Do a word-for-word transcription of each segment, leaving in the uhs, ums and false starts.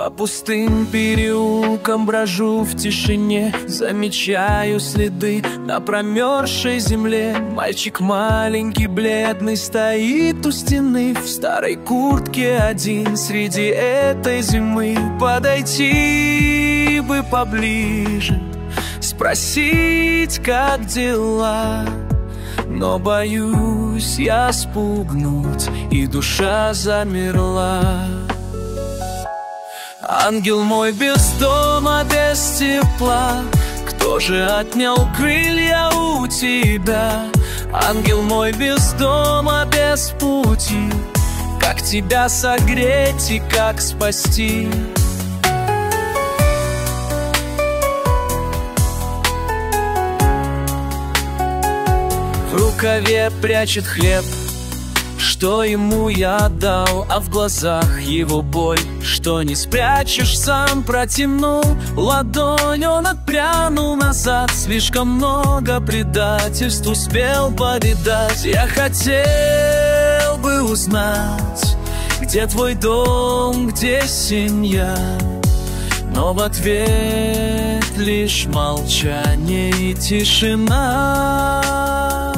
По пустым переулкам брожу в тишине, замечаю следы на промерзшей земле. Мальчик маленький, бледный, стоит у стены, в старой куртке один среди этой зимы. Подойти бы поближе, спросить, как дела, но боюсь я спугнуть, и душа замерла. Ангел мой без дома, без тепла, кто же отнял крылья у тебя? Ангел мой без дома, без пути, как тебя согреть и как спасти? В рукаве прячет хлеб, что ему я дал, а в глазах его боль, что не спрячешь сам. Протянул ладонь, он отпрянул назад. Слишком много предательств успел повидать. Я хотел бы узнать, где твой дом, где семья, но в ответ лишь молчание и тишина.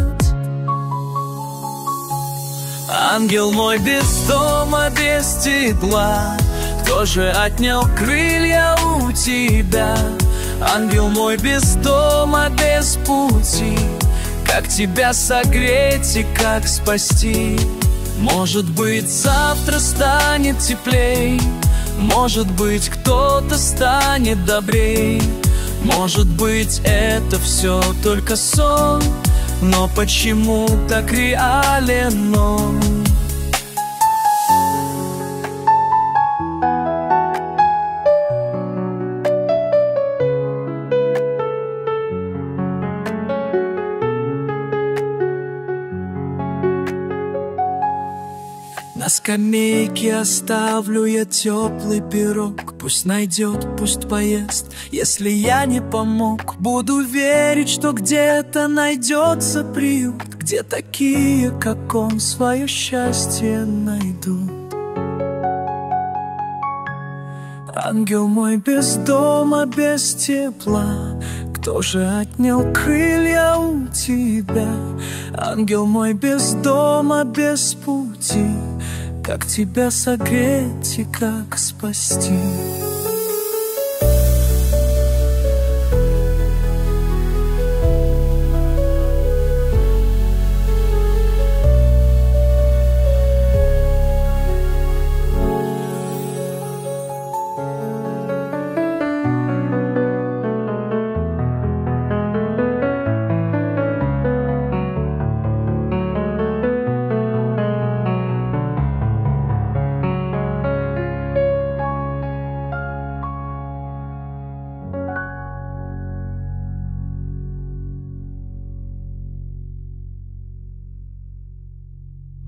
Ангел мой без дома, без тепла, кто же отнял крылья у тебя? Ангел мой без дома, без пути, как тебя согреть и как спасти? Может быть, завтра станет теплей, может быть, кто-то станет добрей, может быть, это все только сон, но почему так реален он? На скамейке оставлю я теплый пирог. Пусть найдет, пусть поест. Если я не помог, буду верить, что где-то найдется приют, где такие, как он, свое счастье найдут. Ангел мой без дома, без тепла, кто же отнял крылья у тебя? Ангел мой без дома, без пути, как тебя согреть и как спасти?